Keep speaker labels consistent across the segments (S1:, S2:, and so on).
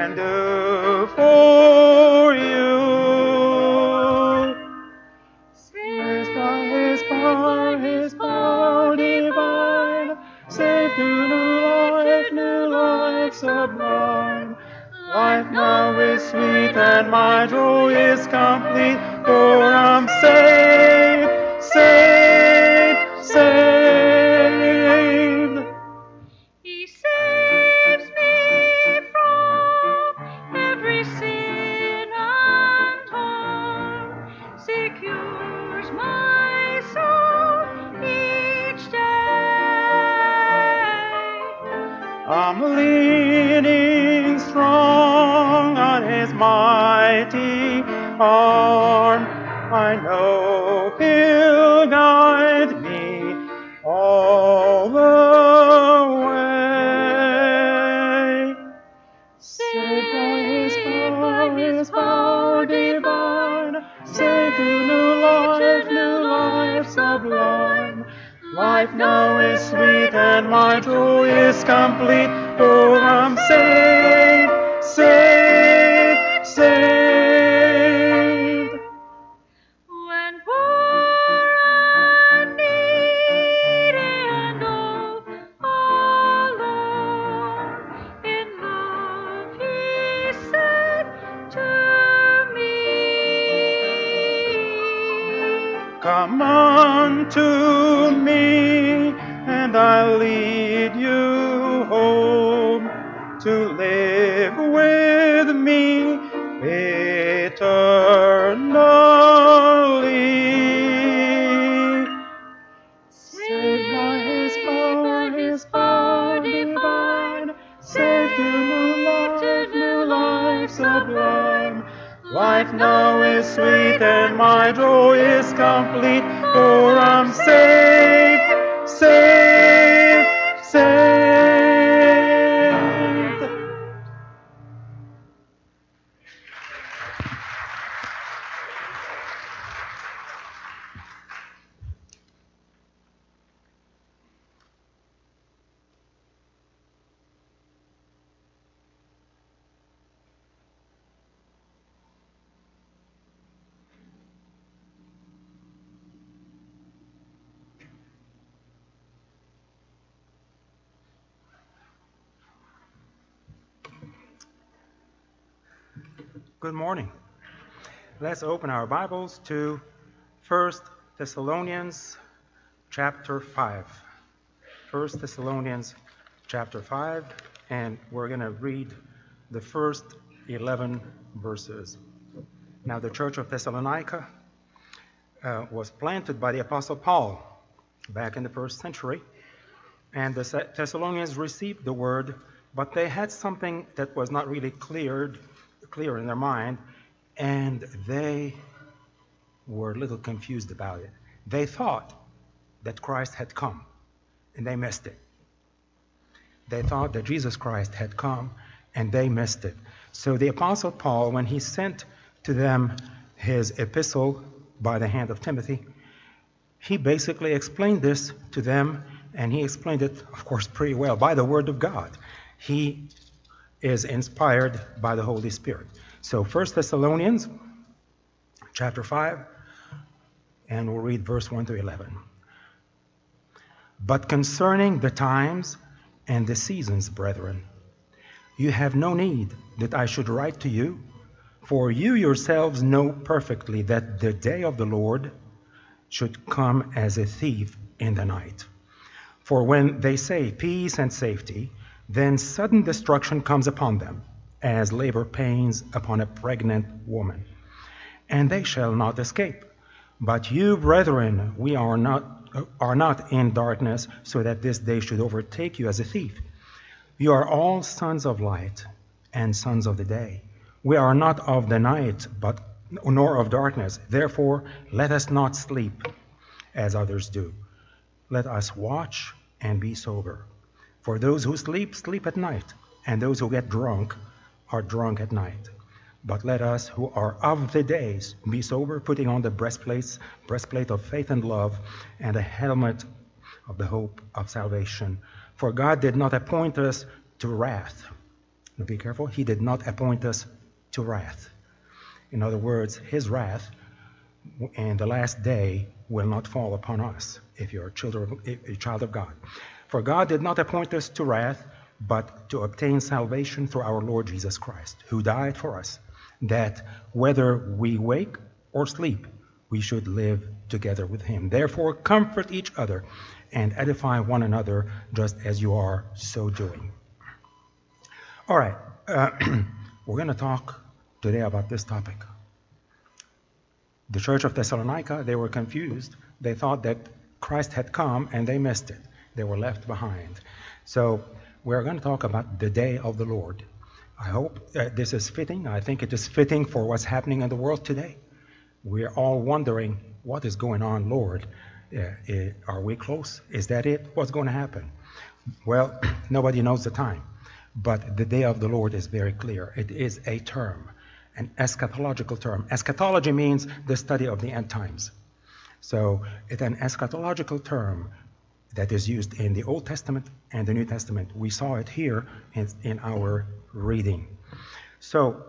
S1: can do for you. His power divine, save to new life sublime. Life now is sweet and my joy is complete, for I'm saved, saved, saved.
S2: He saves me from every sin and harm, secures my soul each day.
S1: I'm leaning strong on his mighty arm. I know he'll guide me all the way. Saved by his power divine, saved to new life sublime. Life now is sweet and my joy is complete, for I'm saved, saved, saved.
S2: When poor and needy and all alone, in love he said to me,
S1: Come unto me, and I'll lead you home to live with me eternally. Saved by his power divine, saved to new life sublime. Life now is sweet and my joy is complete, for I'm saved, saved, saved. Good morning. Let's open our Bibles to 1 Thessalonians chapter 5. 1 Thessalonians chapter 5, and we're going to read the first 11 verses. Now, the church of Thessalonica was planted by the Apostle Paul back in the first century, and the Thessalonians received the word, but they had something that was not really clear in their mind, and they were a little confused about it. They thought that Christ had come, and they missed it. They thought that Jesus Christ had come, and they missed it. So the Apostle Paul, when he sent to them his epistle by the hand of Timothy, he basically explained this to them, and he explained it, of course, pretty well by the Word of God. He is inspired by the Holy Spirit. So 1 Thessalonians chapter 5, and we'll read verse 1 to 11. But concerning the times and the seasons, brethren, you have no need that I should write to you, for you yourselves know perfectly that the day of the Lord should come as a thief in the night. For when they say peace and safety, then sudden destruction comes upon them, as labor pains upon a pregnant woman. And they shall not escape. But you, brethren, we are not in darkness, so that this day should overtake you as a thief. You are all sons of light and sons of the day. We are not of the night, nor of darkness. Therefore, let us not sleep as others do. Let us watch and be sober. For those who sleep, sleep at night, and those who get drunk are drunk at night. But let us who are of the days be sober, putting on the breastplate of faith and love, and the helmet of the hope of salvation. For God did not appoint us to wrath, Now be careful. He did not appoint us to wrath. In other words, his wrath in the last day will not fall upon us if you're a child of God. For God did not appoint us to wrath, but to obtain salvation through our Lord Jesus Christ, who died for us, that whether we wake or sleep, we should live together with him. Therefore, comfort each other and edify one another, just as you are so doing. All right, we're going to talk today about this topic. The church of Thessalonica, they were confused. They thought that Christ had come and they missed it. They were left behind. So we're going to talk about the day of the Lord. I hope this is fitting. I think it is fitting for what's happening in the world today. We're all wondering, what is going on, Lord? Are we close? Is that it? What's going to happen? Well, nobody knows the time. But the day of the Lord is very clear. It is a term, an eschatological term. Eschatology means the study of the end times. So it's an eschatological term that is used in the Old Testament and the New Testament. We saw it here in our reading. So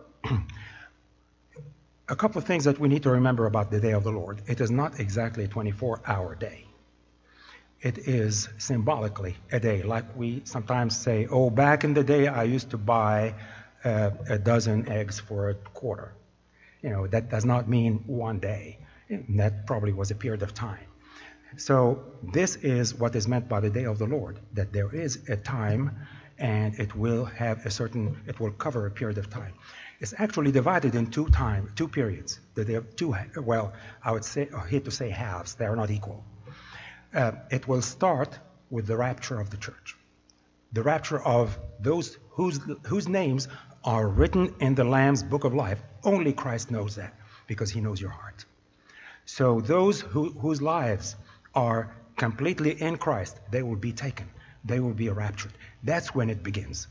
S1: a couple of things that we need to remember about the day of the Lord. It is not exactly a 24-hour day. It is symbolically a day. Like we sometimes say, oh, back in the day, I used to buy a dozen eggs for a quarter. That does not mean one day. That probably was a period of time. So this is what is meant by the day of the Lord, that there is a time and it will cover a period of time. It's actually divided in two periods. They have I hate to say halves, they are not equal. It will start with the rapture of the church. The rapture of those whose names are written in the Lamb's book of life. Only Christ knows that, because he knows your heart. So those whose lives are completely in Christ, they will be taken. They will be raptured. That's when it begins.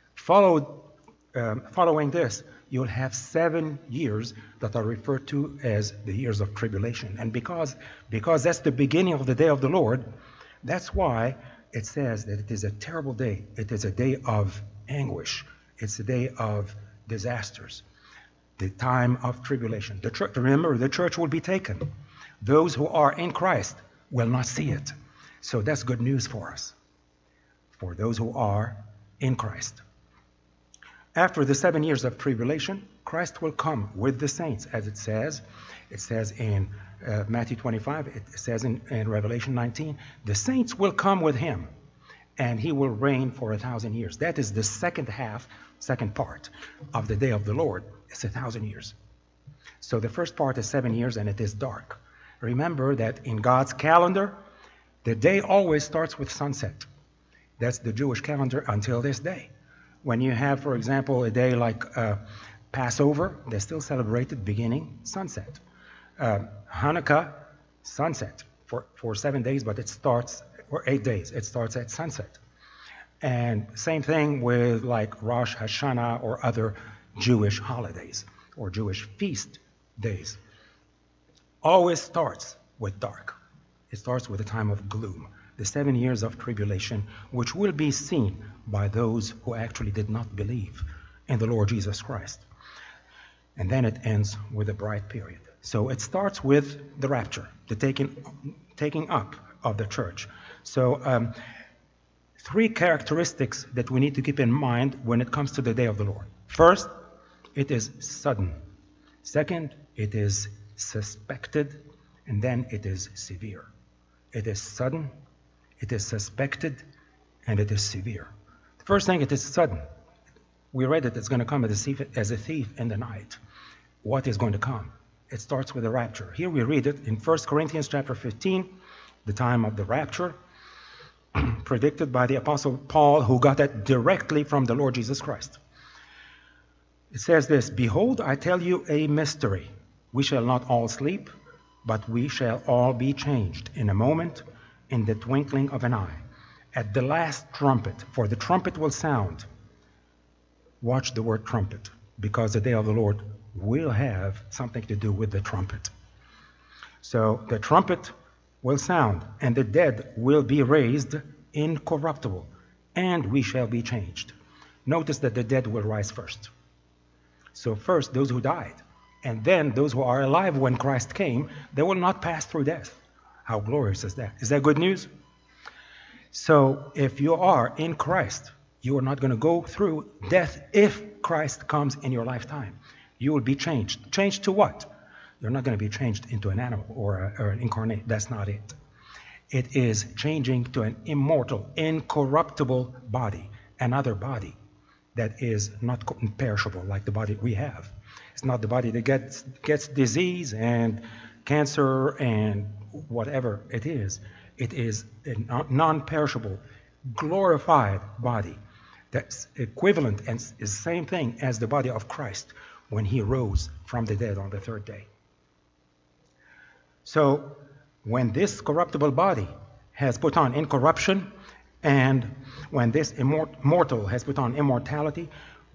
S1: Following this, you'll have 7 years that are referred to as the years of tribulation. And because that's the beginning of the day of the Lord, that's why it says that it is a terrible day. It is a day of anguish. It's a day of disasters. The time of tribulation. Remember, the church will be taken. Those who are in Christ will not see it. So that's good news for us, for those who are in Christ. After the 7 years of tribulation, Christ will come with the saints, as it says. It says in Matthew 25, it says in Revelation 19, the saints will come with him, and he will reign for 1,000 years. That is the second part of the day of the Lord. It's 1,000 years. So the first part is 7 years, and it is dark. Remember that in God's calendar, the day always starts with sunset. That's the Jewish calendar until this day. When you have, for example, a day like Passover, they still celebrate it beginning sunset. Hanukkah, sunset for 7 days, but it starts, or 8 days, it starts at sunset. And same thing with like Rosh Hashanah or other Jewish holidays or Jewish feast days. Always starts with dark. It starts with a time of gloom. The 7 years of tribulation, which will be seen by those who actually did not believe in the Lord Jesus Christ. And then it ends with a bright period. So it starts with the rapture, the taking up of the church. So 3 characteristics that we need to keep in mind when it comes to the day of the Lord. First, it is sudden. Second, it is suspected. And then it is severe. It is sudden, it is suspected, and it is severe. The first thing, it is sudden. We read it, it's going to come as a thief in the night. What is going to come? It starts with the rapture. Here we read it in 1 Corinthians chapter 15, the time of the rapture, predicted by the Apostle Paul, who got that directly from the Lord Jesus Christ. It says this, "Behold, I tell you a mystery. We shall not all sleep, but we shall all be changed in a moment, in the twinkling of an eye, at the last trumpet, for the trumpet will sound." Watch the word trumpet, because the day of the Lord will have something to do with the trumpet. So the trumpet will sound, and the dead will be raised incorruptible, and we shall be changed. Notice that the dead will rise first. So first, those who died, and then those who are alive when Christ came, they will not pass through death. How glorious is that? Is that good news? So if you are in Christ, you are not going to go through death if Christ comes in your lifetime. You will be changed. Changed to what? You're not going to be changed into an animal or an incarnate. That's not it. It is changing to an immortal, incorruptible body, another body that is not perishable like the body we have. It's not the body that gets disease and cancer and whatever it is. It is a non-perishable, glorified body that's equivalent and is the same thing as the body of Christ when he rose from the dead on the third day. So when this corruptible body has put on incorruption, and when this immortal has put on immortality,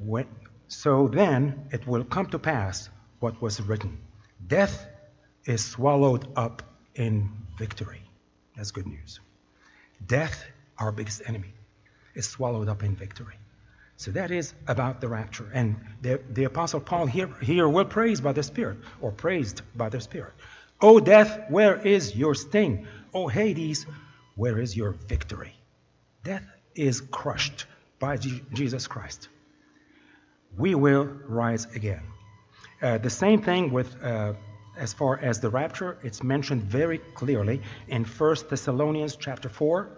S1: so then it will come to pass what was written. Death is swallowed up in victory. That's good news. Death, our biggest enemy, is swallowed up in victory. So that is about the rapture. And the Apostle Paul here will praise by the Spirit, or praised by the Spirit. O death, where is your sting? O Hades, where is your victory? Death is crushed by Jesus Christ. We will rise again. The same thing with, as far as the rapture, it's mentioned very clearly in 1 Thessalonians chapter 4,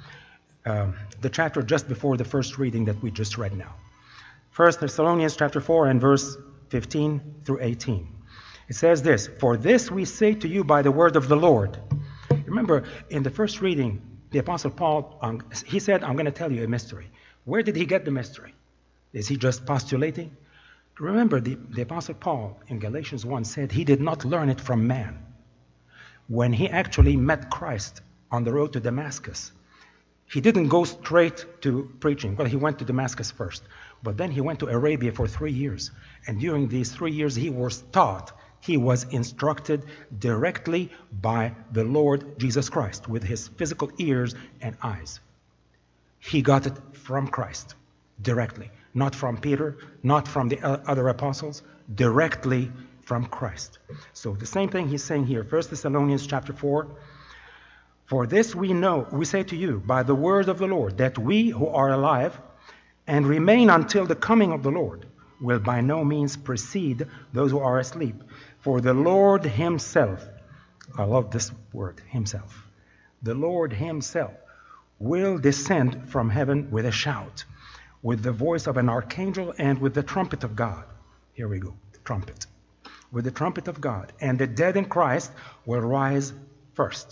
S1: the chapter just before the first reading that we just read now. 1 Thessalonians chapter 4 and verse 15 through 18. It says this, "For this we say to you by the word of the Lord." Remember, in the first reading, the Apostle Paul, he said, "I'm going to tell you a mystery." Where did he get the mystery? Is he just postulating? Remember, the Apostle Paul in Galatians 1 said he did not learn it from man. When he actually met Christ on the road to Damascus, he didn't go straight to preaching. Well, he went to Damascus first, but then he went to Arabia for 3 years. And during these 3 years, he was taught, he was instructed directly by the Lord Jesus Christ with his physical ears and eyes. He got it from Christ directly, not from Peter, not from the other apostles, directly from Christ. So the same thing he's saying here, 1 Thessalonians chapter 4, "For this we know, we say to you by the word of the Lord, that we who are alive and remain until the coming of the Lord will by no means precede those who are asleep. For the Lord himself," I love this word, himself, "the Lord himself will descend from heaven with a shout, with the voice of an archangel, and with the trumpet of God." Here we go, the trumpet. "With the trumpet of God, and the dead in Christ will rise first.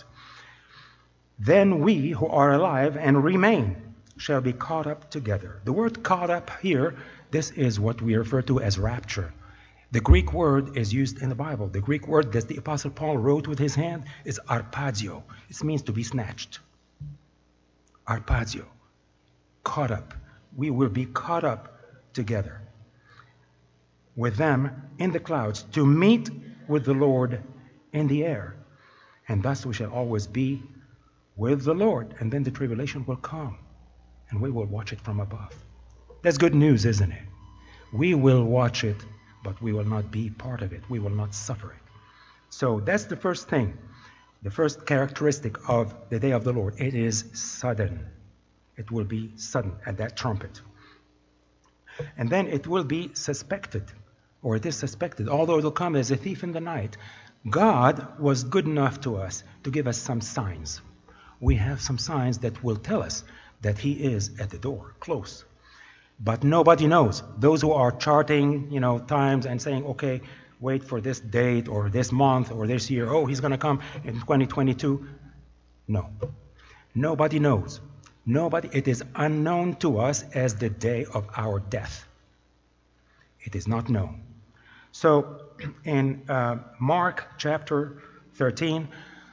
S1: Then we who are alive and remain shall be caught up together." The word "caught up" here, this is what we refer to as rapture. The Greek word is used in the Bible. The Greek word that the Apostle Paul wrote with his hand is arpadio. It means to be snatched. Arpadio, caught up. We will be caught up together with them in the clouds to meet with the Lord in the air. And thus we shall always be with the Lord. And then the tribulation will come, and we will watch it from above. That's good news, isn't it? We will watch it, but we will not be part of it. We will not suffer it. So that's the first thing, the first characteristic of the day of the Lord. It is sudden. It will be sudden at that trumpet. And then it will be suspected, or it is suspected, although it will come as a thief in the night. God was good enough to us to give us some signs. We have some signs that will tell us that he is at the door, close. But nobody knows. Those who are charting, times and saying, okay, wait for this date or this month or this year. Oh, he's going to come in 2022. No. Nobody knows. Nobody. It is unknown to us as the day of our death. It is not known. So in Mark chapter 13,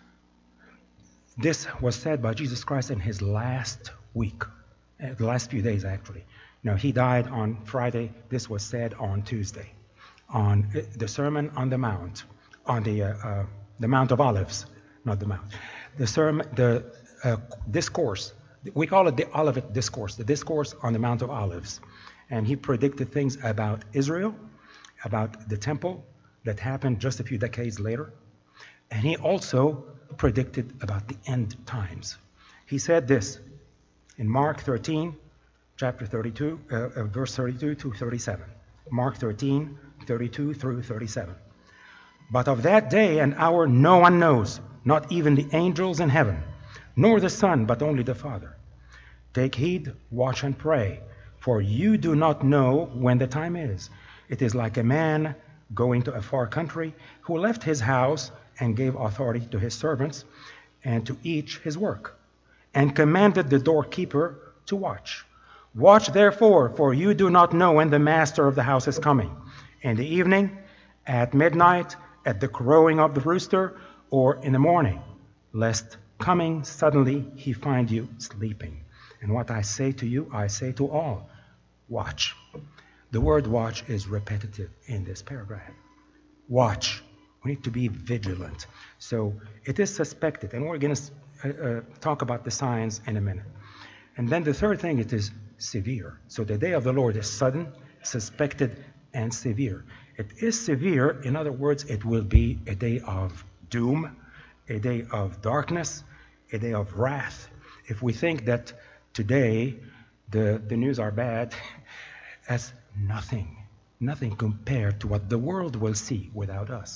S1: this was said by Jesus Christ in his last week, the last few days actually. Now, he died on Friday. This was said on Tuesday, on the Sermon on the Mount, on the Mount of Olives, not the Mount. The sermon, the discourse. We call it the Olivet Discourse, the discourse on the Mount of Olives. And he predicted things about Israel, about the temple that happened just a few decades later. And he also predicted about the end times. He said this in Mark 13, chapter 32, verse 32 to 37. Mark 13, 32 through 37. But of that day and hour no one knows, not even the angels in heaven, nor the Son, but only the Father. Take heed, watch and pray, for you do not know when the time is. It is like a man going to a far country who left his house and gave authority to his servants and to each his work, and commanded the doorkeeper to watch. Watch therefore, for you do not know when the master of the house is coming, in the evening, at midnight, at the crowing of the rooster, or in the morning, lest coming suddenly he find you sleeping. And what I say to you, I say to all, watch. The word watch is repetitive in this paragraph. Watch. We need to be vigilant. So it is suspected, and we're going to talk about the signs in a minute. And then the third thing, it is severe. So the day of the Lord is sudden, suspected, and severe. It is severe. In other words, it will be a day of doom, a day of darkness, a day of wrath. If we think that today the news are bad, as nothing compared to what the world will see without us.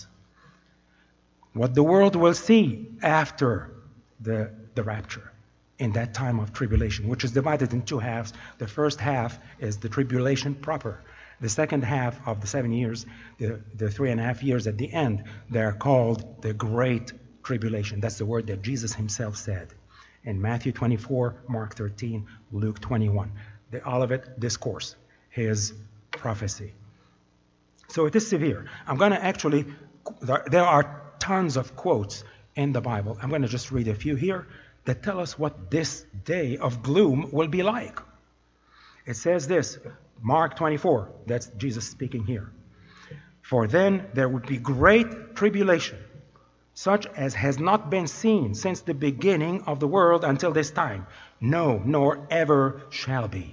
S1: What the world will see after the rapture, in that time of tribulation, which is divided in two halves. The first half is the tribulation proper. The second half of the 7 years, the 3.5 years at the end, they're called the Great Tribulation. That's the word that Jesus himself said in Matthew 24, Mark 13, Luke 21. The Olivet Discourse, his prophecy. So it is severe. I'm going to actually, there are tons of quotes in the Bible. I'm going to just read a few here that tell us what this day of gloom will be like. It says this, Mark 24, that's Jesus speaking here. For then there would be great tribulation, such as has not been seen since the beginning of the world until this time. No, nor ever shall be.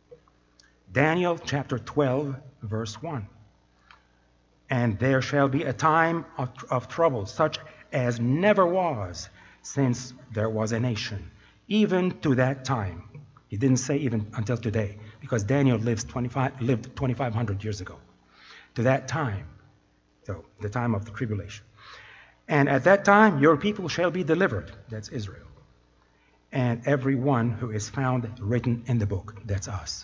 S1: Daniel chapter 12, verse 1. And there shall be a time of trouble, such as never was since there was a nation, even to that time. He didn't say even until today, because Daniel lived 2,500 years ago. To that time, so the time of the tribulation. And at that time, your people shall be delivered. That's Israel. And everyone who is found written in the book. That's us.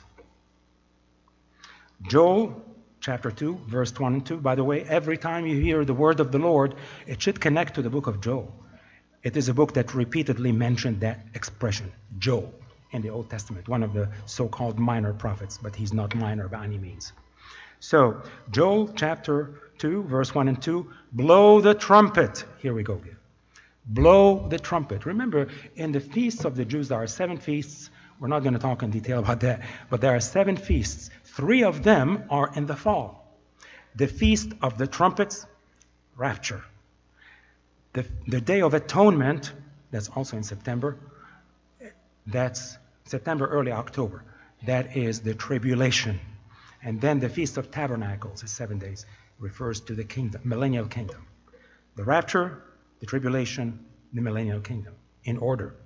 S1: Joel chapter 2, verse 1 and 2. By the way, every time you hear the word of the Lord, it should connect to the book of Joel. It is a book that repeatedly mentioned that expression, Joel, in the Old Testament, one of the so-called minor prophets, but he's not minor by any means. So, Joel chapter 2, verse 1 and 2, blow the trumpet. Here we go again. Blow the trumpet. Remember, in the feasts of the Jews, there are 7 feasts. We're not going to talk in detail about that, but there are 7 feasts. 3 of them are in the fall. The Feast of the Trumpets, rapture. The Day of Atonement, that's also in September. That's September, early October. That is the tribulation. And then the Feast of Tabernacles is 7 days, refers to the kingdom, millennial kingdom. The rapture, the tribulation, the millennial kingdom, in order.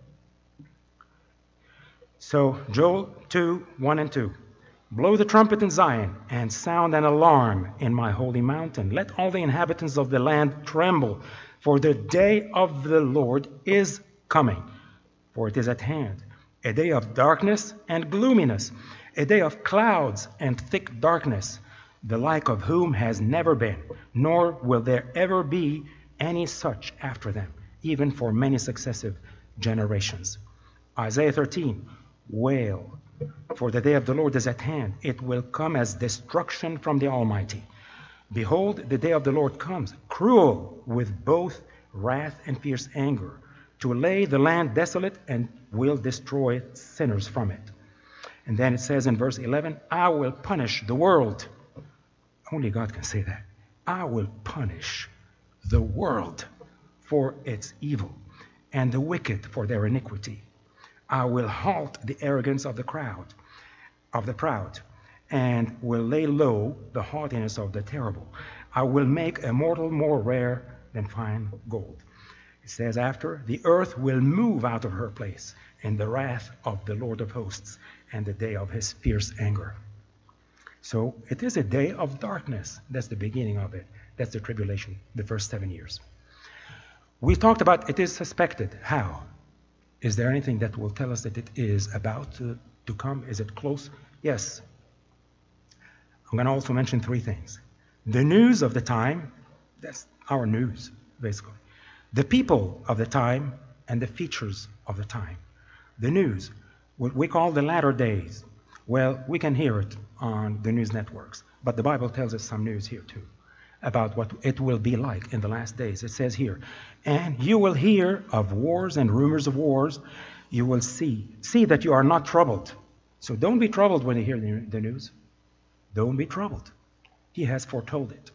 S1: So, Joel 2, 1 and 2. Blow the trumpet in Zion, and sound an alarm in my holy mountain. Let all the inhabitants of the land tremble, for the day of the Lord is coming, for it is at hand. A day of darkness and gloominess, a day of clouds and thick darkness, the like of whom has never been, nor will there ever be any such after them, even for many successive generations. Isaiah 13, wail, for the day of the Lord is at hand. It will come as destruction from the Almighty. Behold, the day of the Lord comes, cruel with both wrath and fierce anger, to lay the land desolate and will destroy sinners from it. And then it says in verse 11, I will punish the world. Only God can say that. I will punish the world for its evil, and the wicked for their iniquity. I will halt the arrogance of the proud, and will lay low the haughtiness of the terrible. I will make a mortal more rare than fine gold. It says after, the earth will move out of her place in the wrath of the Lord of hosts and the day of his fierce anger. So it is a day of darkness. That's the beginning of it. That's the tribulation, the first 7 years. We talked about it is suspected. How? Is there anything that will tell us that it is about to come? Is it close? Yes. I'm going to also mention 3 things. The news of the time, that's our news, basically. The people of the time and the features of the time. The news, what we call the latter days. Well, we can hear it on the news networks, but the Bible tells us some news here too about what it will be like in the last days. It says here, and you will hear of wars and rumors of wars. You will see that you are not troubled. So don't be troubled when you hear the news. Don't be troubled. He has foretold it.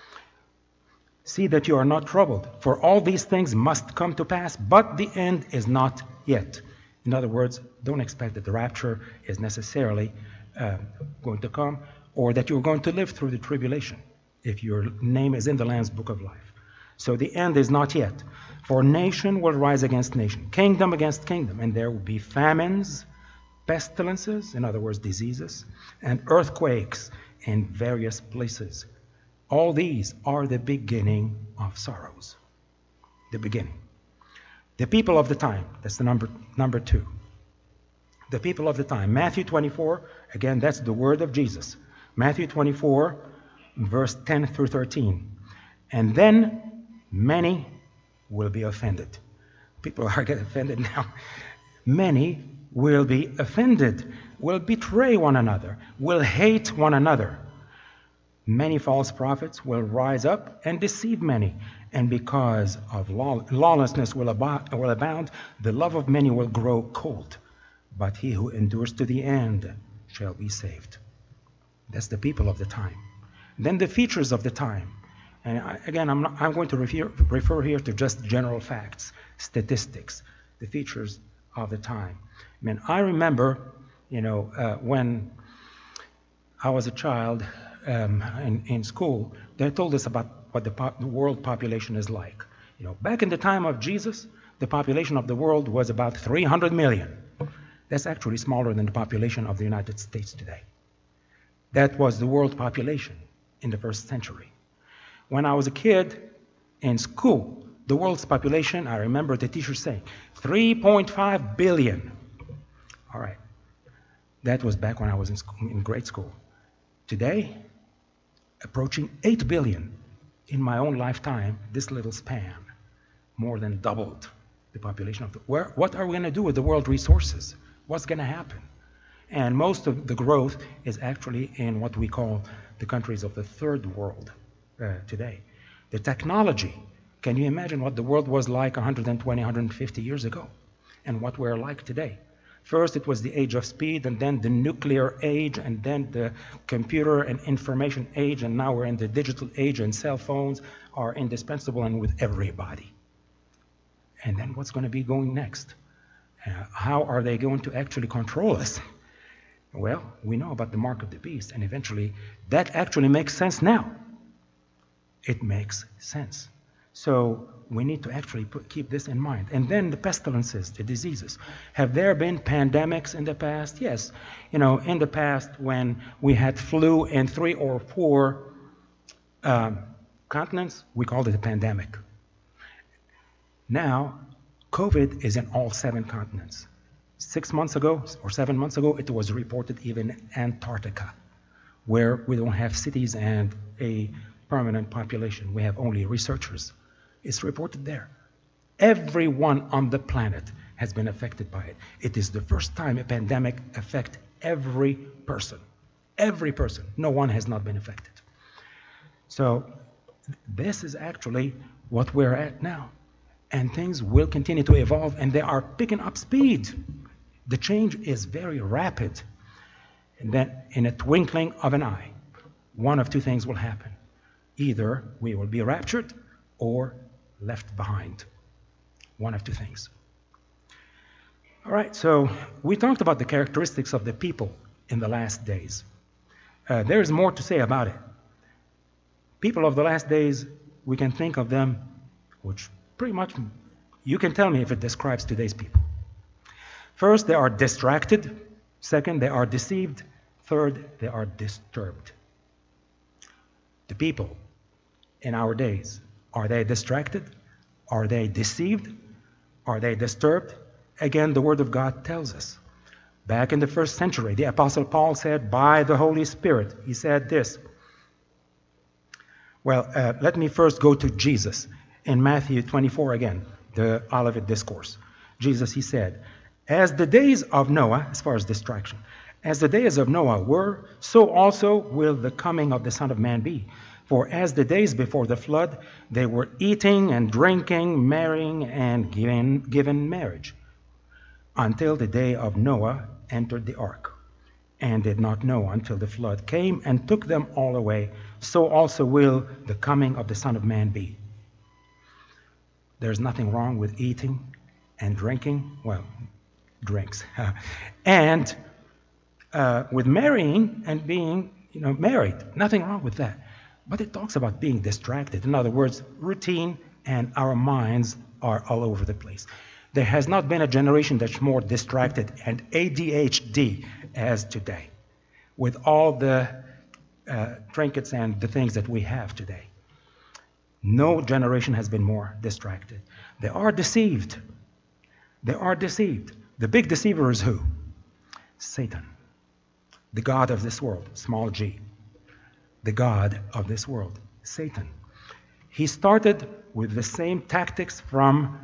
S1: See that you are not troubled, for all these things must come to pass, but the end is not yet. In other words, don't expect that the rapture is necessarily going to come, or that you're going to live through the tribulation if your name is in the Lamb's Book of Life. So the end is not yet. For nation will rise against nation, kingdom against kingdom, and there will be famines, pestilences, in other words, diseases, and earthquakes in various places. All these are the beginning of sorrows. The beginning. The people of the time, that's the number 2. The people of the time. Matthew 24, again, that's the word of Jesus. Matthew 24, verse 10 through 13. And then many will be offended. People are getting offended now. Many will be offended, will betray one another, will hate one another. Many false prophets will rise up and deceive many, and because of lawlessness will abound, the love of many will grow cold. But he who endures to the end shall be saved. That's the people of the time. Then the features of the time. And I'm going to refer here to just general facts, statistics, the features of the time. I remember, when I was a child in school, they told us about what the world population is like. Back in the time of Jesus, the population of the world was about 300 million. That's actually smaller than the population of the United States today. That was the world population in the first century. When I was a kid in school, the world's population, I remember the teacher saying, 3.5 billion. All right. That was back when I was in grade school. Today, approaching 8 billion. In my own lifetime, this little span more than doubled the population of the world. What are we going to do with the world resources? What's going to happen? And most of the growth is actually in what we call the countries of the third world today. The technology, can you imagine what the world was like 120, 150 years ago and what we're like today? First, it was the age of speed, and then the nuclear age, and then the computer and information age, and now we're in the digital age, and cell phones are indispensable and with everybody. And then what's going to be going next? How are they going to actually control us? Well, we know about the mark of the beast, and eventually that actually makes sense now. It makes sense. So we need to actually keep this in mind. And then the pestilences, the diseases. Have there been pandemics in the past? Yes. In the past when we had flu in 3 or 4 continents, we called it a pandemic. Now, COVID is in all 7 continents. 6 months ago or 7 months ago, it was reported even in Antarctica, where we don't have cities and a permanent population. We have only researchers. It's reported there. Everyone on the planet has been affected by it. It is the first time a pandemic affects every person. Every person. No one has not been affected. So this is actually what we're at now. And things will continue to evolve, and they are picking up speed. The change is very rapid. And then in a twinkling of an eye, one of 2 things will happen. Either we will be raptured or left behind. One of 2 things. All right, so we talked about the characteristics of the people in the last days. There is more to say about it. People of the last days, we can think of them, which pretty much, you can tell me if it describes today's people. First, they are distracted. Second, they are deceived. Third, they are disturbed. The people in our days, are they distracted? Are they deceived? Are they disturbed? Again, the Word of God tells us. Back in the first century, the Apostle Paul said, by the Holy Spirit, he said this. Well, let me first go to Jesus. In Matthew 24 again, the Olivet Discourse. Jesus, he said, as the days of Noah, as far as distraction, as the days of Noah were, so also will the coming of the Son of Man be. For as the days before the flood, they were eating and drinking, marrying and given marriage, until the day of Noah entered the ark, and did not know until the flood came and took them all away. So also will the coming of the Son of Man be. There's nothing wrong with eating and drinking, well, drinks, and with marrying and being, married. Nothing wrong with that. But it talks about being distracted. In other words, routine, and our minds are all over the place. There has not been a generation that's more distracted and ADHD as today, with all the trinkets and the things that we have today. No generation has been more distracted. They are deceived. They are deceived. The big deceiver is who? Satan, the god of this world, small g. The god of this world, Satan. He started with the same tactics from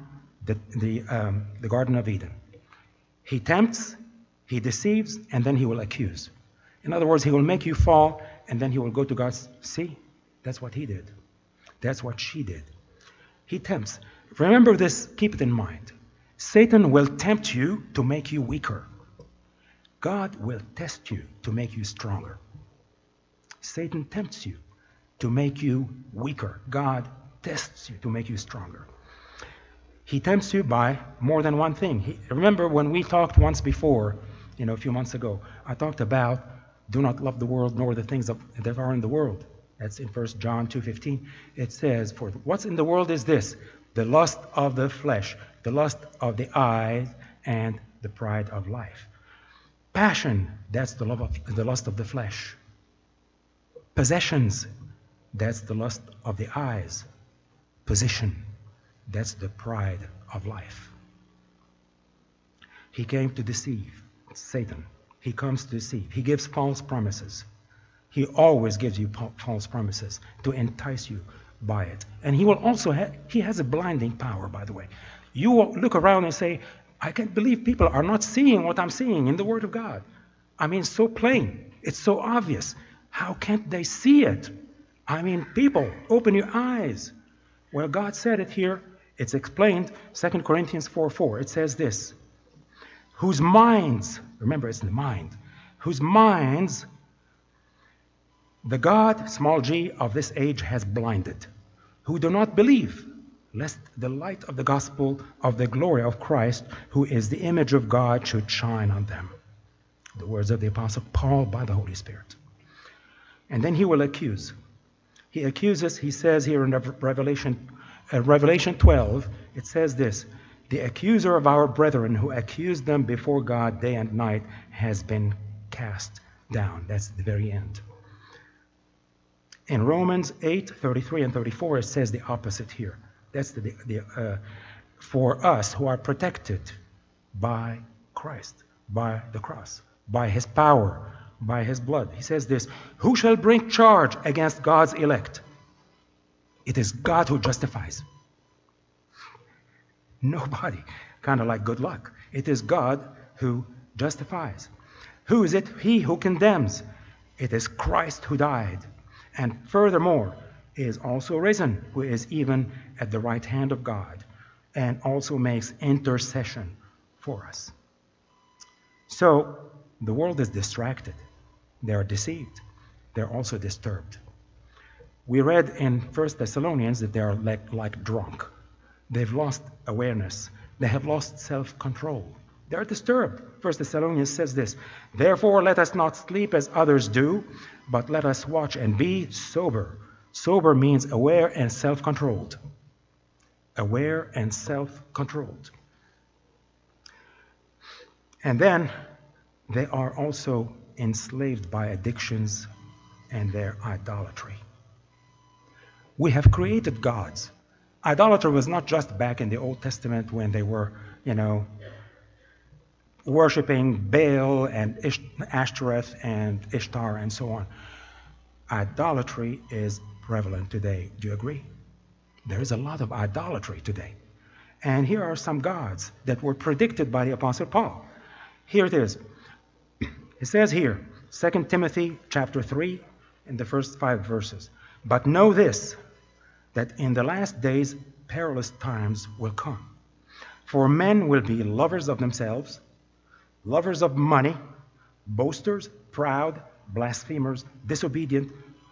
S1: the Garden of Eden. He tempts, he deceives, and then he will accuse. In other words, he will make you fall, and then he will go to God. See, that's what he did. That's what she did. He tempts. Remember this, keep it in mind. Satan will tempt you to make you weaker. God will test you to make you stronger. Satan tempts you to make you weaker. God tests you to make you stronger. He tempts you by more than one thing. Remember when we talked once before, a few months ago, I talked about do not love the world nor the things that are in the world. That's in 1 John 2:15. It says, for what's in the world is this, the lust of the flesh, the lust of the eyes, and the pride of life. Passion, that's the lust of the flesh. Possessions, that's the lust of the eyes. Position, that's the pride of life. He came to deceive. Satan. He comes to deceive. He gives false promises. He always gives you false promises to entice you by it. And he will also he has a blinding power, by the way. You will look around and say, I can't believe people are not seeing what I'm seeing in the Word of God. I mean, so plain. It's so obvious. How can't they see it? I mean, people, open your eyes. Well, God said it here. It's explained, 2 Corinthians 4:4. It says this, whose minds, remember it's the mind, whose minds the God, small g, of this age has blinded, who do not believe, lest the light of the gospel of the glory of Christ, who is the image of God, should shine on them. The words of the Apostle Paul by the Holy Spirit. And then he will accuse. He accuses, he says here in Revelation 12, it says this, the accuser of our brethren who accused them before God day and night has been cast down. That's the very end. In Romans 8:33 and 34, it says the opposite here. That's for us who are protected by Christ, by the cross, by his power, by his blood. He says this, who shall bring charge against God's elect? It is God who justifies. Nobody. Kind of like good luck. It is God who justifies. Who is it? He who condemns. It is Christ who died. And furthermore, is also risen, who is even at the right hand of God, and also makes intercession for us. So, the world is distracted. They are deceived. They're also disturbed. We read in 1 Thessalonians that they are like drunk. They've lost awareness. They have lost self-control. They're disturbed. 1 Thessalonians says this, therefore let us not sleep as others do, but let us watch and be sober. Sober means aware and self-controlled. Aware and self-controlled. And then they are also enslaved by addictions and their idolatry. We have created gods. Idolatry was not just back in the Old Testament when they were, worshiping Baal and Ashtoreth and Ishtar and so on. Idolatry is prevalent today. Do you agree? There is a lot of idolatry today. And here are some gods that were predicted by the Apostle Paul. Here it is. It says here, 2 Timothy chapter 3, in the first 5 verses. But know this, that in the last days perilous times will come. For men will be lovers of themselves, lovers of money, boasters, proud, blasphemers, disobedient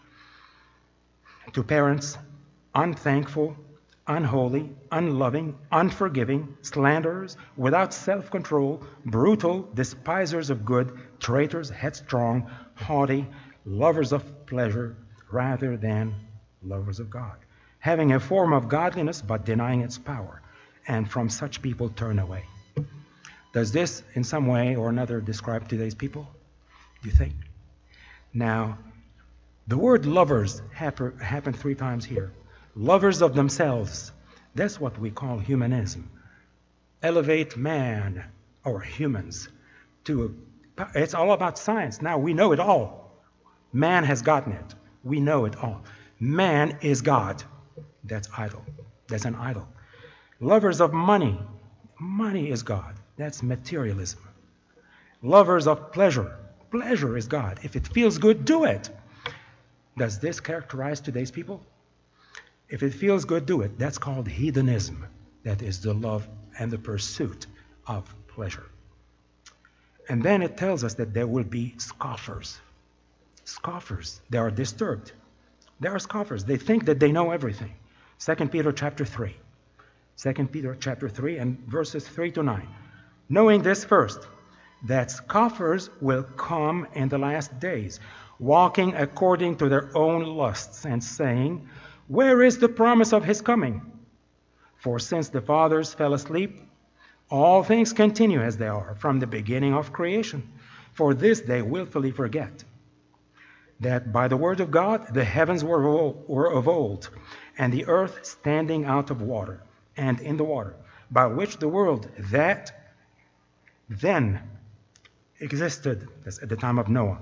S1: to parents, unthankful, unholy, unloving, unforgiving, slanderers, without self-control, brutal, despisers of good, traitors, headstrong, haughty, lovers of pleasure rather than lovers of God, having a form of godliness but denying its power, and from such people turn away. Does this in some way or another describe today's people? Do you think? Now, the word lovers happened 3 times here. Lovers of themselves. That's what we call humanism. Elevate man or humans to it's all about science. Now we know it all. Man has gotten it. We know it all. Man is God. That's idol. That's an idol. Lovers of money. Money is God. That's materialism. Lovers of pleasure. Pleasure is God. If it feels good, do it. Does this characterize today's people? If it feels good, do it. That's called hedonism. That is the love and the pursuit of pleasure. And then it tells us that there will be scoffers. Scoffers. They are disturbed. They are scoffers. They think that they know everything. 2 Peter chapter 3. 2 Peter chapter 3 and verses 3 to 9. Knowing this first, that scoffers will come in the last days, walking according to their own lusts, and saying, where is the promise of his coming? For since the fathers fell asleep, all things continue as they are from the beginning of creation. For this they willfully forget, that by the word of God the heavens were of old, and the earth standing out of water, and in the water, by which the world that then existed, that's at the time of Noah,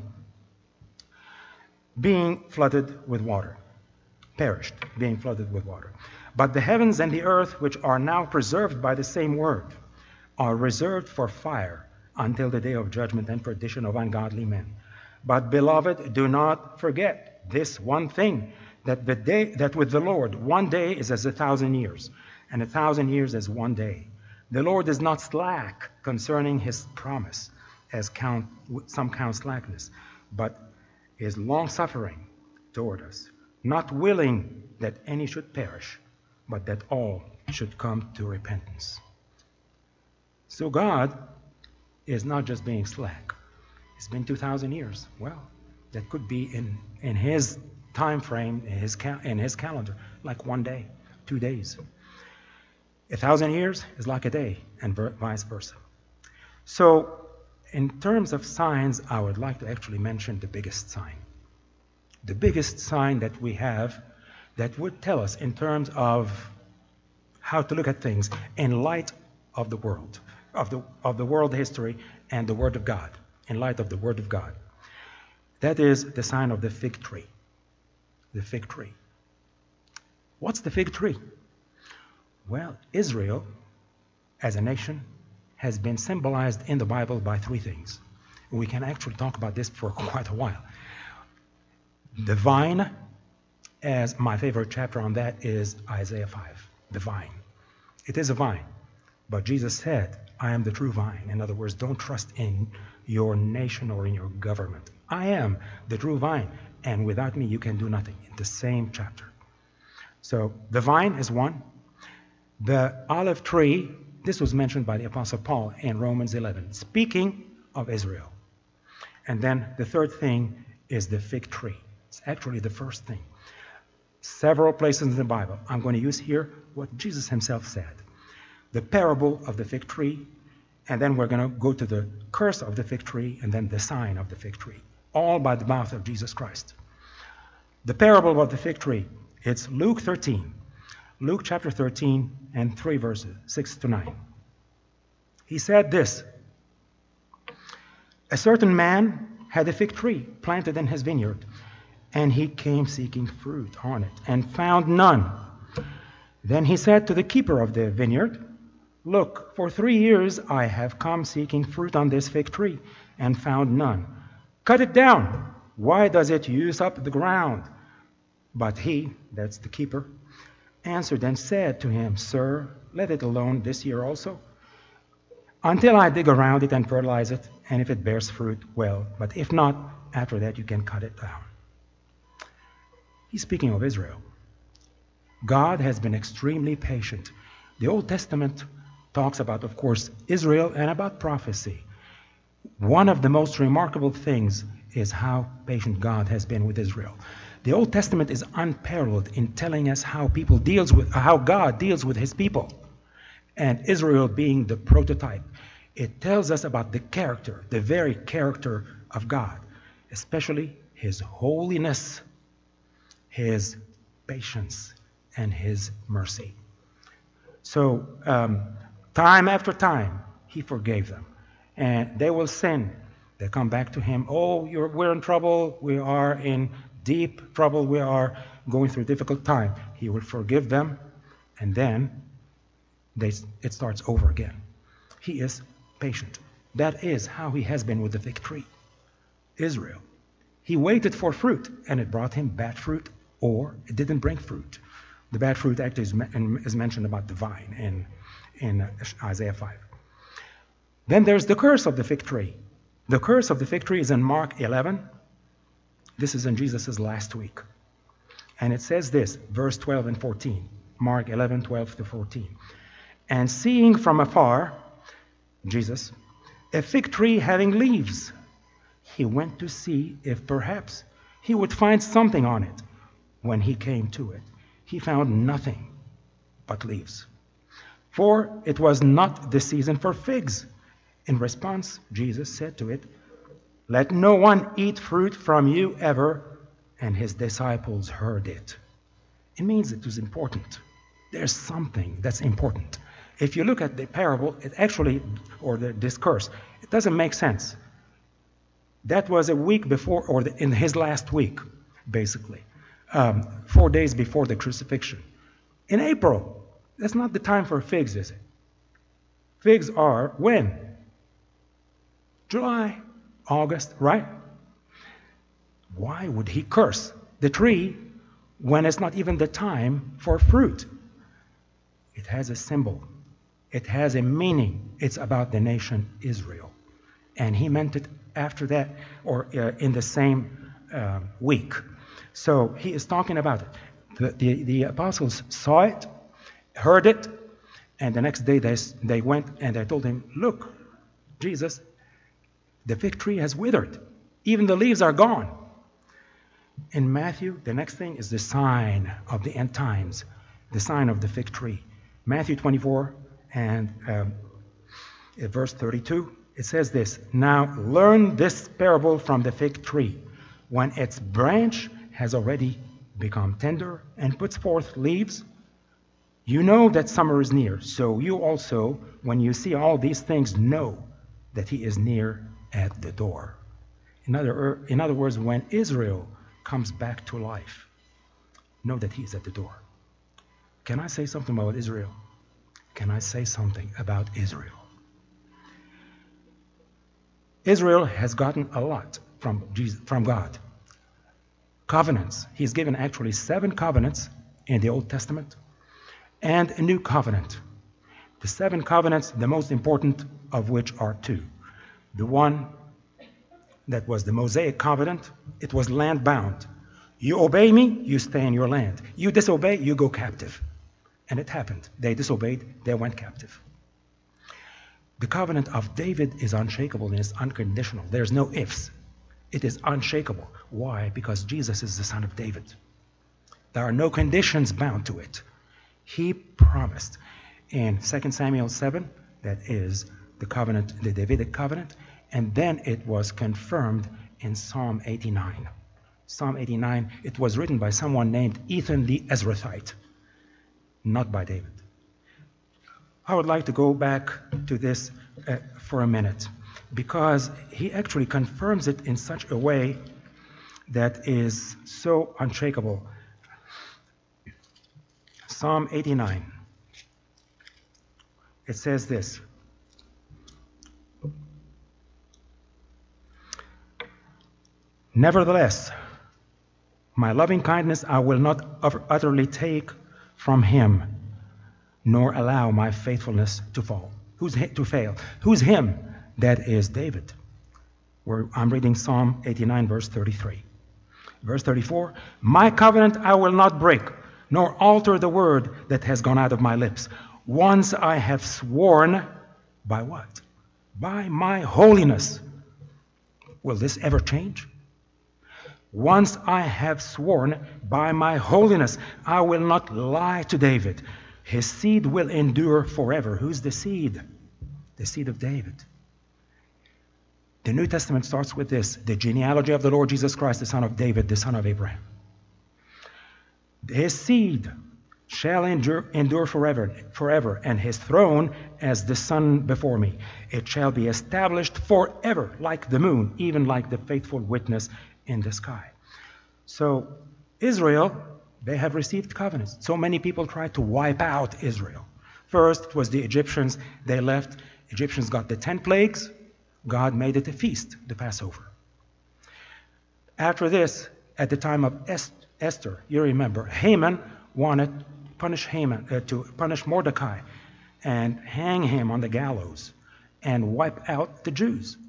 S1: being flooded with water, perished, being flooded with water. But the heavens and the earth, which are now preserved by the same word, are reserved for fire until the day of judgment and perdition of ungodly men. But, beloved, do not forget this one thing, that with the Lord 1 day is as 1,000 years, and 1,000 years as 1 day. The Lord is not slack concerning his promise, as some count slackness, but is long-suffering toward us, not willing that any should perish, but that all should come to repentance. So God is not just being slack. It's been 2,000 years. Well, that could be in his time frame, in his calendar, like 1 day, 2 days. 1,000 years is like a day, and vice versa. So, in terms of signs, I would like to actually mention the biggest sign. The biggest sign that we have that would tell us in terms of how to look at things in light of the world, of the world history and the Word of God, in light of the Word of God. That is the sign of the fig tree. The fig tree. What's the fig tree? Well, Israel, as a nation, has been symbolized in the Bible by 3 things. We can actually talk about this for quite a while. The vine, as my favorite chapter on that is Isaiah 5, the vine. It is a vine, but Jesus said, I am the true vine. In other words, don't trust in your nation or in your government. I am the true vine, and without me you can do nothing, in the same chapter. So the vine is one. The olive tree, This was mentioned by the Apostle Paul in Romans 11, speaking of Israel. And then the third thing is the fig tree. It's actually the first thing. Several places in the Bible. I'm going to use here what Jesus himself said. The parable of the fig tree, and then we're going to go to the curse of the fig tree, and then the sign of the fig tree. All by the mouth of Jesus Christ. The parable of the fig tree, it's Luke 13. Luke chapter 13 and 3 verses, 6 to 9. He said this, a certain man had a fig tree planted in his vineyard, and he came seeking fruit on it, and found none. Then he said to the keeper of the vineyard, look, for 3 years I have come seeking fruit on this fig tree, and found none. Cut it down. Why does it use up the ground? But he, that's the keeper, answered and said to him, sir, let it alone this year also, until I dig around it and fertilize it, and if it bears fruit, well, but if not, after that you can cut it down. He's speaking of Israel. God has been extremely patient. The Old Testament talks about, of course, Israel and about prophecy. One of the most remarkable things is how patient God has been with Israel. The Old Testament is unparalleled in telling us how God deals with his people. And Israel being the prototype. It tells us about the character, the very character of God, especially his holiness, his patience, and his mercy. So, time after time, he forgave them. And they will sin. They come back to him. Oh, we're in trouble. We are in deep trouble. We are going through a difficult time. He will forgive them. And then it starts over again. He is patient. That is how he has been with the fig tree. Israel. He waited for fruit, and it brought him bad fruit, or it didn't bring fruit. The bad fruit actually is mentioned about the vine in Isaiah 5. Then there's the curse of the fig tree. The curse of the fig tree is in Mark 11. This is in Jesus' last week. And it says this, verse 12 and 14. Mark 11, 12 to 14. And seeing from afar, Jesus, a fig tree having leaves, he went to see if perhaps he would find something on it. When he came to it, he found nothing but leaves. For it was not the season for figs. In response, Jesus said to it, let no one eat fruit from you ever. And his disciples heard it. It means it was important. There's something that's important. If you look at the parable, or the discourse, it doesn't make sense. That was a week before, or in his last week, basically. 4 days before the crucifixion. In April, that's not the time for figs, is it? Figs are when? July, August, right? Why would he curse the tree when it's not even the time for fruit? It has a symbol. It has a meaning. It's about the nation Israel. And he meant it after that, or in the same week. So he is talking about it. The apostles saw it, heard it, and the next day they went and they told him, look, Jesus, the fig tree has withered. Even the leaves are gone. In Matthew, the next thing is the sign of the end times, the sign of the fig tree. Matthew 24 and verse 32, it says this, now learn this parable from the fig tree. When its branch has already become tender and puts forth leaves, you know that summer is near. So you also, when you see all these things, know that he is near at the door. In other words, when Israel comes back to life, know that he is at the door. Can I say something about Israel? Can I say something about Israel? Israel has gotten a lot from God. Covenants. He's given actually 7 covenants in the Old Testament and a new covenant. The 7 covenants, the most important of which are 2. The one that was the Mosaic covenant, it was land-bound. You obey me, you stay in your land. You disobey, you go captive. And it happened. They disobeyed, they went captive. The covenant of David is unshakable and it's unconditional. There's no ifs. It is unshakable. Why? Because Jesus is the son of David. There are no conditions bound to it. He promised in 2 Samuel 7, that is the covenant, the Davidic covenant, and then it was confirmed in Psalm 89. Psalm 89, it was written by someone named Ethan the Ezrathite, not by David. I would like to go back to this for a minute, because he actually confirms it in such a way that is so unshakable. Psalm 89. It says this. Nevertheless, my loving kindness I will not utterly take from him, nor allow my faithfulness to fail. Who's him? That is David. I'm reading Psalm 89, verse 33. Verse 34, my covenant I will not break, nor alter the word that has gone out of my lips. Once I have sworn, by what? By my holiness. Will this ever change? Once I have sworn by my holiness, I will not lie to David. His seed will endure forever. Who's the seed? The seed of David. The New Testament starts with this, the genealogy of the Lord Jesus Christ, the son of David, the son of Abraham. His seed shall endure forever, and his throne as the sun before me. It shall be established forever, like the moon, even like the faithful witness in the sky. So Israel, they have received covenants. So many people tried to wipe out Israel. First, it was the Egyptians. They left. Egyptians got the 10 plagues. God made it a feast, the Passover. After this, at the time of Esther, you remember, Haman wanted to punish Mordecai and hang him on the gallows and wipe out the Jews.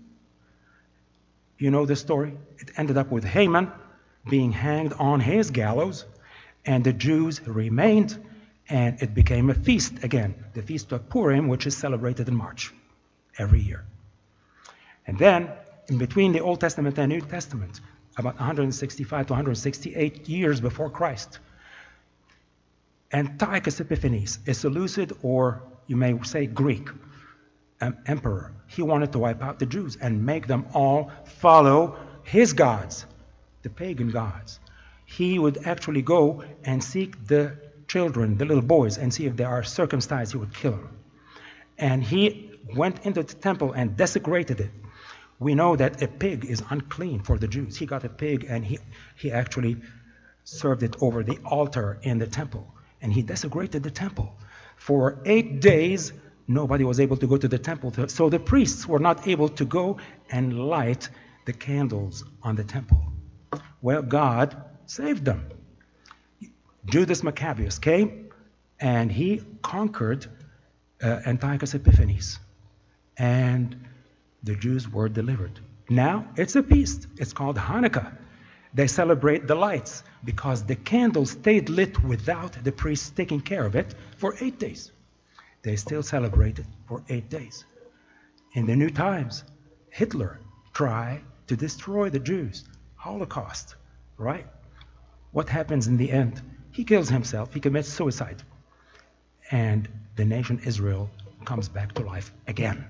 S1: You know the story? It ended up with Haman being hanged on his gallows, and the Jews remained, and it became a feast again, the Feast of Purim, which is celebrated in March every year. And then, in between the Old Testament and New Testament, about 165 to 168 years before Christ, Antiochus Epiphanes, a Seleucid, or you may say Greek, emperor, he wanted to wipe out the Jews and make them all follow his gods, the pagan gods. He would actually go and seek the children, the little boys, and see if they are circumcised, he would kill them. And he went into the temple and desecrated it. We know that a pig is unclean for the Jews. He got a pig and he actually served it over the altar in the temple. And he desecrated the temple. For 8 days, nobody was able to go to the temple. So the priests were not able to go and light the candles on the temple. Well, God saved them. Judas Maccabeus came and he conquered Antiochus Epiphanes. And the Jews were delivered. Now it's a feast. It's called Hanukkah. They celebrate the lights because the candles stayed lit without the priests taking care of it for 8 days. They still celebrate it for 8 days. In the New Times, Hitler tried to destroy the Jews. Holocaust, right? What happens in the end? He kills himself. He commits suicide. And the nation Israel comes back to life again.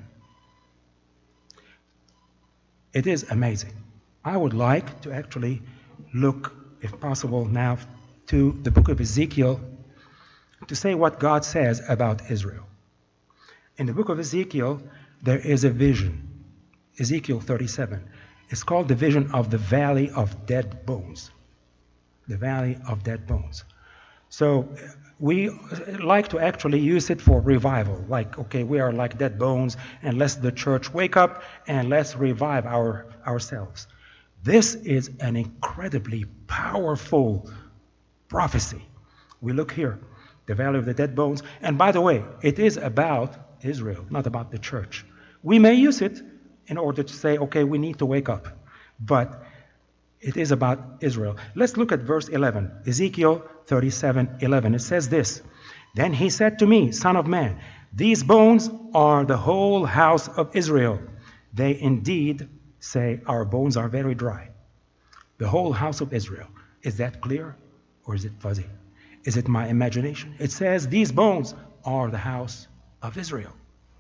S1: It is amazing. I would like to actually look, if possible, now to the book of Ezekiel to say what God says about Israel. In the book of Ezekiel, there is a vision. Ezekiel 37. It's called the vision of the Valley of Dead Bones. The Valley of Dead Bones. So we like to actually use it for revival. Like, okay, we are like dead bones, and let's the church wake up and let's revive ourselves. This is an incredibly powerful prophecy. We look here, the Valley of the Dead Bones. And by the way, it is about Israel, not about the church. We may use it in order to say, okay, we need to wake up. But it is about Israel. Let's look at verse 11. Ezekiel 37:11. It says this. Then he said to me, Son of man, These bones are the whole house of Israel. They indeed say, our bones are very dry. The whole house of Israel. Is that clear or is it fuzzy? Is it my imagination? It says these bones are the house of Israel.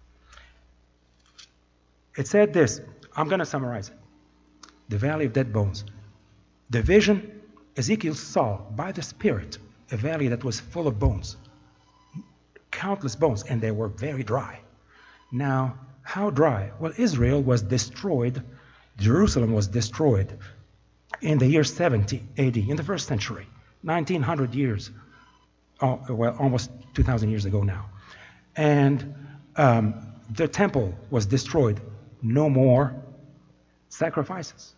S1: It said this. I'm going to summarize it. The valley of dead bones. The vision Ezekiel saw by the Spirit, a valley that was full of bones. Countless bones, and they were very dry. Now, how dry? Well, Israel was destroyed. Jerusalem was destroyed in the year 70 AD, in the first century, 1900 years, well, almost 2,000 years ago now. And the temple was destroyed. No more sacrifices.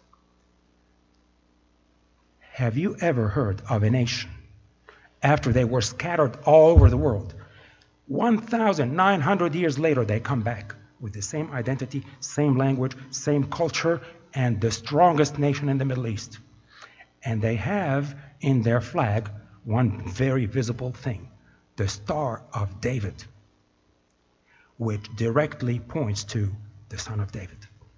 S1: Have you ever heard of a nation, after they were scattered all over the world, 1,900 years later, they come back with the same identity, same language, same culture, and the strongest nation in the Middle East. And they have in their flag one very visible thing, the Star of David, which directly points to the Son of David.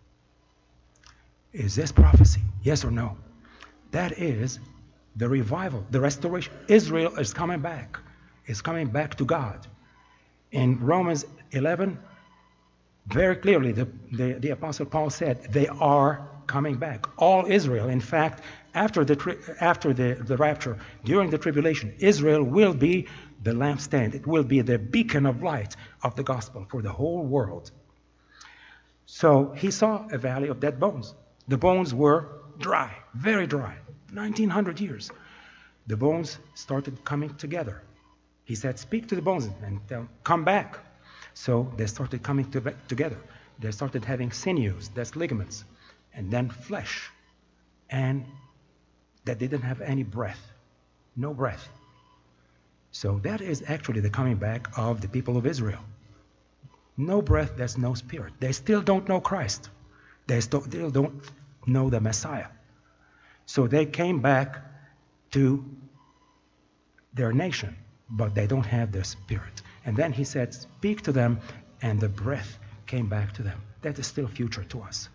S1: Is this prophecy? Yes or no? That is the revival, the restoration. Israel is coming back. It's coming back to God. In Romans 11, very clearly, the Apostle Paul said, they are coming back. All Israel, in fact, after the rapture, during the tribulation, Israel will be the lampstand. It will be the beacon of light of the gospel for the whole world. So he saw a valley of dead bones. The bones were dry, very dry, 1,900 years. The bones started coming together. He said, speak to the bones and tell them, come back. So they started coming together. They started having sinews, that's ligaments, and then flesh. And they didn't have any breath, no breath. So that is actually the coming back of the people of Israel. No breath, there's no spirit. They still don't know Christ. They still don't know the Messiah. So they came back to their nation, but they don't have the spirit. And then he said, speak to them, and the breath came back to them. That is still future to us.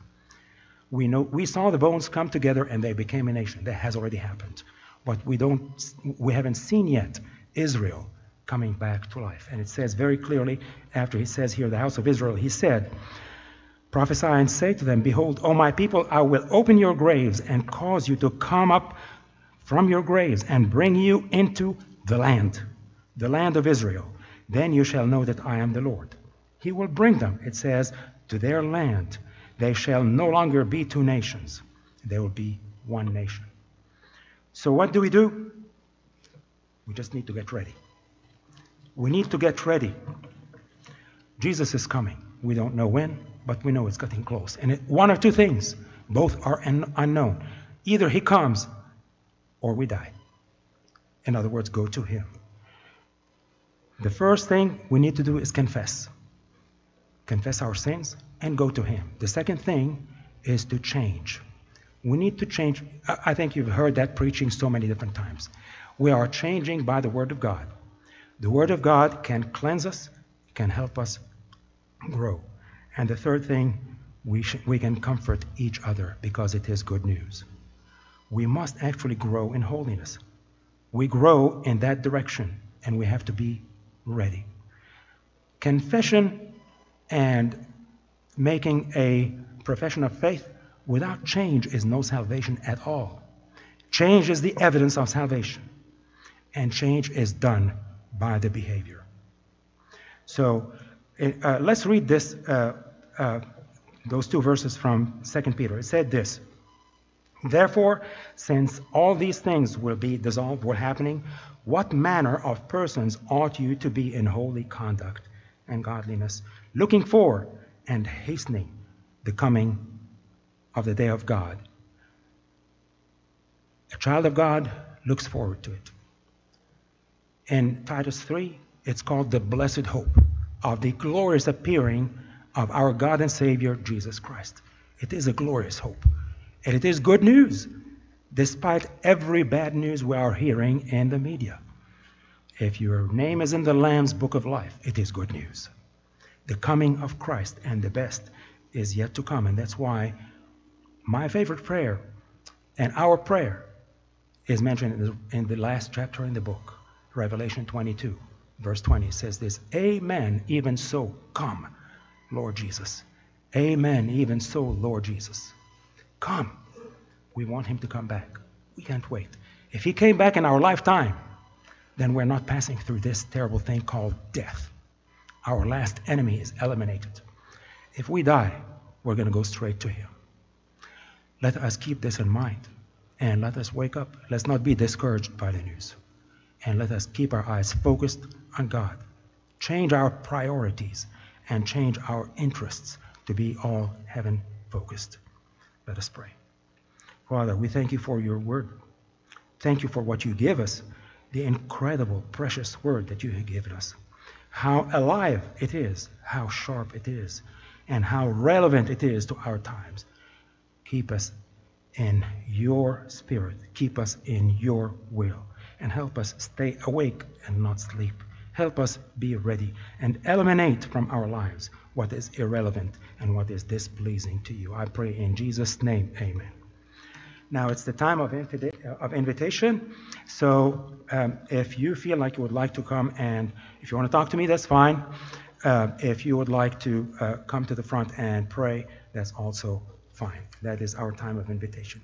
S1: We saw the bones come together and they became a nation. That has already happened. But we haven't seen yet Israel coming back to life. And it says very clearly, after he says here, the house of Israel, he said, prophesy and say to them, behold, O my people, I will open your graves and cause you to come up from your graves and bring you into the land of Israel. Then you shall know that I am the Lord. He will bring them, it says, to their land. They shall no longer be two nations. They will be one nation. So what do? We just need to get ready. We need to get ready. Jesus is coming. We don't know when, but we know it's getting close. And one of two things, both are unknown. Either he comes or we die. In other words, go to him. The first thing we need to do is confess. Confess our sins and go to him. The second thing is to change. We need to change. I think you've heard that preaching so many different times. We are changing by the Word of God. The Word of God can cleanse us, can help us grow. And the third thing, we can comfort each other because it is good news. We must actually grow in holiness. We grow in that direction, and we have to be ready. Confession and making a profession of faith without change is no salvation at all. Change is the evidence of salvation, and change is done by the behavior. So let's read this, those two verses from 2 Peter. It said this, therefore, since all these things will be dissolved, were happening, what manner of persons ought you to be in holy conduct and godliness, looking for and hastening the coming of the day of God? A child of God looks forward to it. In Titus 3, it's called the blessed hope of the glorious appearing of our God and Savior, Jesus Christ. It is a glorious hope. And it is good news, despite every bad news we are hearing in the media. If your name is in the Lamb's Book of Life, it is good news. The coming of Christ and the best is yet to come. And that's why my favorite prayer and our prayer is mentioned in the last chapter in the book, Revelation 22, verse 20. It says this, Amen, even so, come, Lord Jesus. Amen, even so, Lord Jesus. Come. We want him to come back. We can't wait. If he came back in our lifetime, then we're not passing through this terrible thing called death. Our last enemy is eliminated. If we die, we're going to go straight to him. Let us keep this in mind, and let us wake up. Let's not be discouraged by the news. And let us keep our eyes focused on God. Change our priorities and change our interests to be all heaven-focused. Let us pray. Father, we thank you for your word. Thank you for what you give us, the incredible, precious word that you have given us. How alive it is, how sharp it is, and how relevant it is to our times. Keep us in your spirit. Keep us in your will. And help us stay awake and not sleep. Help us be ready and eliminate from our lives what is irrelevant and what is displeasing to you. I pray in Jesus' name, amen. Now it's the time of invitation. So if you feel like you would like to come, and if you want to talk to me, that's fine. If you would like to come to the front and pray, that's also fine. That is our time of invitation.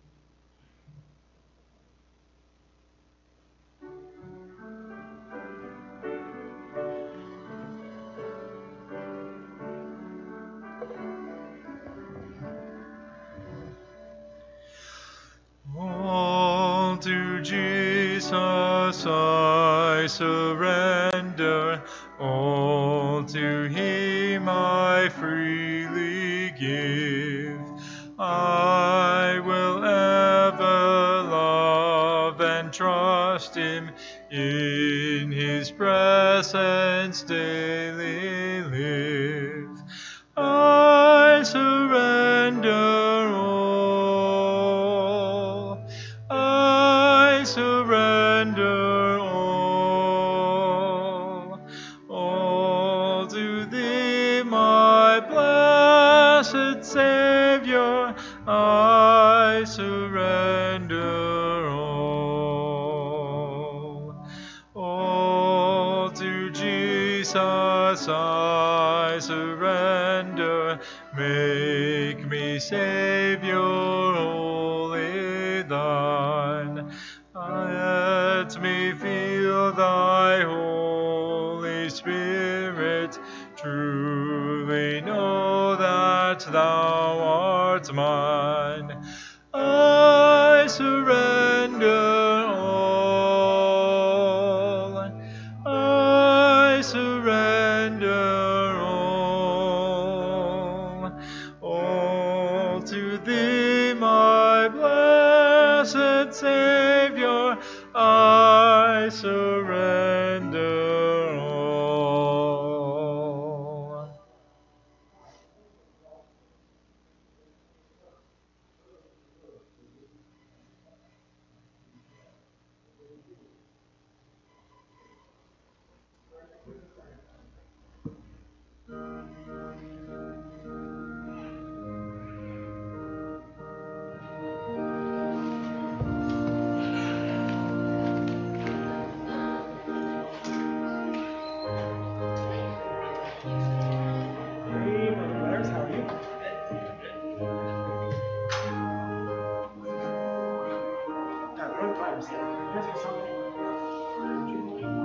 S3: All to Jesus I surrender, all to him I freely give. I will ever love and trust him, in his presence daily live. I surrender all, I surrender all to thee, my blessed Savior, I surrender all to Jesus I surrender, make me Savior wholly thine. Let me feel thy Holy Spirit, truly know that thou art mine. I surrender all, I surrender all to thee, my blessed Savior, I surrender all.
S1: Hey, Brother Blair, how are you? Long time, sir.